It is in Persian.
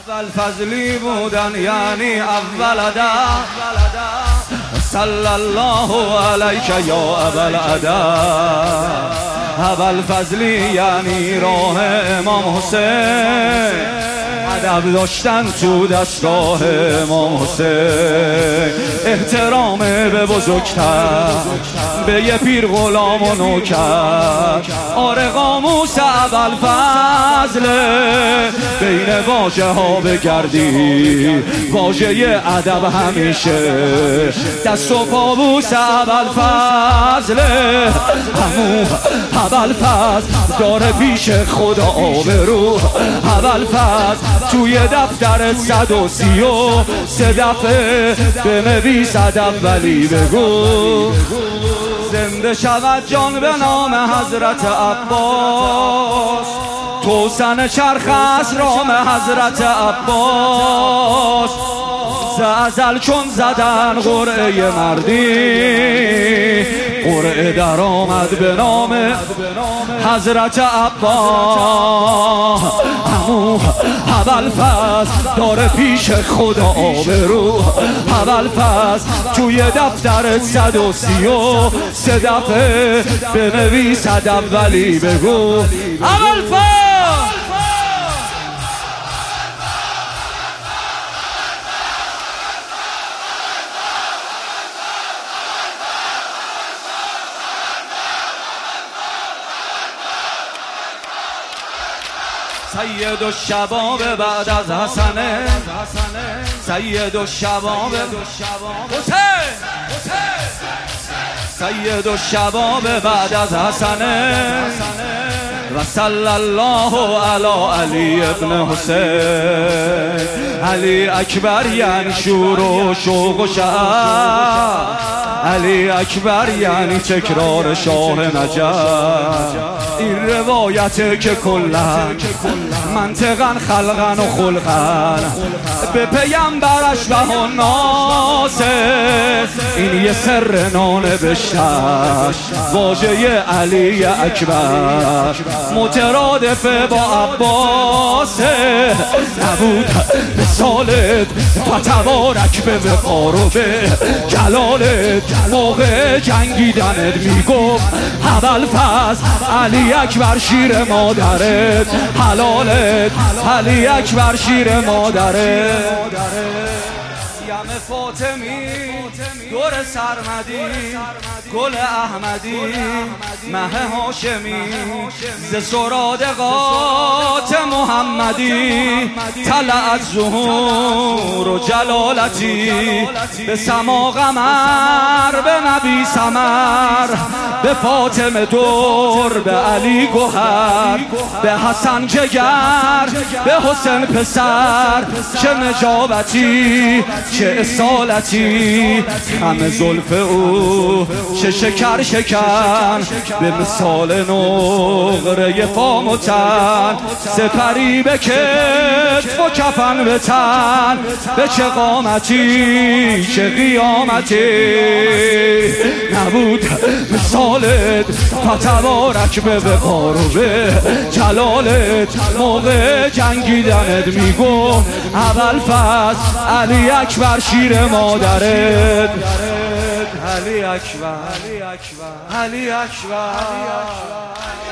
اول فضلی بودن یعنی اول ادب. صلی الله علیک یا ابوالادب. اول فضلی یعنی راه امام حسین، ادب داشتن تو دستگاه امام حسین. احترام به بزرگتر، به یه پیر غلام و نوکر. آره قاموس اول فضله، بین واژه ها بگردی واژه ادب همیشه. دست و پابوس اول فضله، همون اول فضل داره پیش خدا آبرو. اول فضل توی دفتر 133 دفعه بنویس ادب ولی بگو. زنده شود جان به نام حضرت عباس، توسن چرخ اسرام حضرت عباس. ز ازل چون زدن قرعه مردی، قرعه در آمد به نام حضرت عباس. همون اول فصل داره پیش خدا آبرو. اول فصل توی دفتر 133 دفعه بنویس ادب ولی بگو. اول فصل سید الشباب بعد از حسنه، سید الشباب حسین، سید الشباب بعد از حسنه. و صلی الله علی علی ابن حسین. علی اکبر یعنی شور و شوق و شعر، علی اکبر یعنی تکرار شاه نجف. این روایته که کلن منطقن خلقن و خلقن به پیامبرش و ناسه. این یه سر نانوشتش واژه علی اکبر، مترادف با عباسه. نبود مثالت فتوارک به وقار و به جلالت، موقع جنگیدنت میگفت اول فصل علی اکبر شیر مادرت، حلالت علی اکبر شیر مادرت. یم فاطمی دور سرمدی، گل احمدی مه هاشمی. ز سرادقات محمدی طلعت ظهور و جلالتی. به سما قمر، به نبی سمر، به فاطمه دور، به علی گوهر، به حسن جگر، به حسین پسر. چه نجابتی چه اصالتی، همه زلف او چه شکر شکن. به مثال نقره فام و تن، سپری به کتف و کفن به تن. به چه قامتی چه قیامتی، نبود مثالت فتوارک به وقار و به جلالت. موقع جنگیدنت میگو اول فصل علی اکبر شیر مادرت. علی اکبر، علی اکبر، علی اکبر.